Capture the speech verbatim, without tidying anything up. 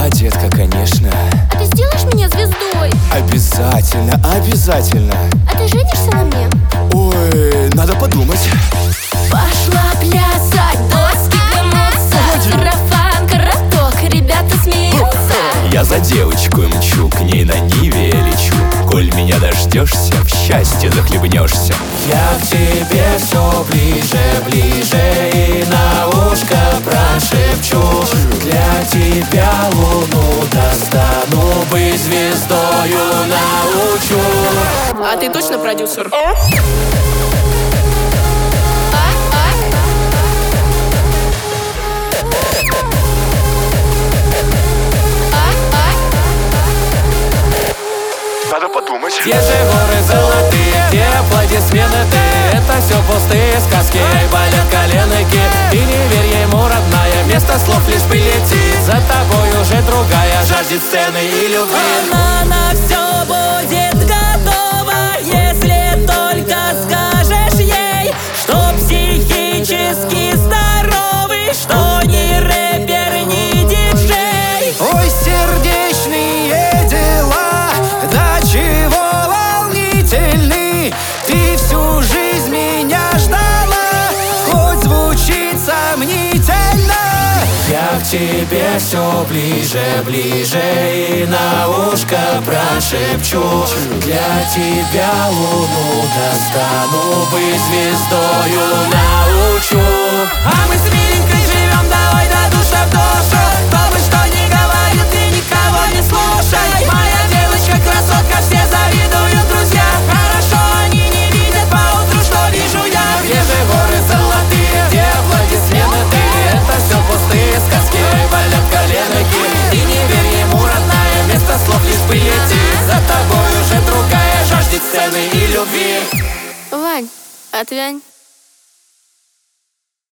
Да, детка, конечно. А ты сделаешь меня звездой? Обязательно, обязательно. А ты женишься на мне? Ой, надо подумать. Пошла плясать, доски гнутся, сарафан, короток, ребята смеются. Я за девочку мчу, к ней на Ниве лечу. Коль меня дождешься, в счастье захлебнешься. Я к тебе все ближе, ближе и на ушко прошепчу. Для тебя луну достану, быть звездою научу. А ты точно продюсер? Надо подумать. Те же горы золотые, те аплодисменты, ты. Это все пустые сказки, болят коленки. И не верь ему, родная, вместо слов лишь прилетит. За тобой уже другая жаждет сцены и любви. Она на все будет готова, если только скажешь ей, что психически здоровый, что ни рэпер, ни диджей. Ой, сердечные дела, да чего волнительны. Ты всю жизнь меня ждала, хоть звучит сомнительно. Я к тебе все ближе, ближе и на ушко прошепчу. Для тебя луну достану, быть звездою научу. А мы с миленькой живем, давай до душа в душу. Кто бы что ни говорил, ты никого не слушай. Моя девочка красотка, все завидуют друзья. Хорошо они не видят поутру, что вижу я. Где же горы золотые, где аплодисменты, ты. Это все пустые сказки, болят коленки. И не верь ему, родная, вместо слов лишь прилетит. За тобой уже другая жаждет сцены и любви. Вань, отвянь.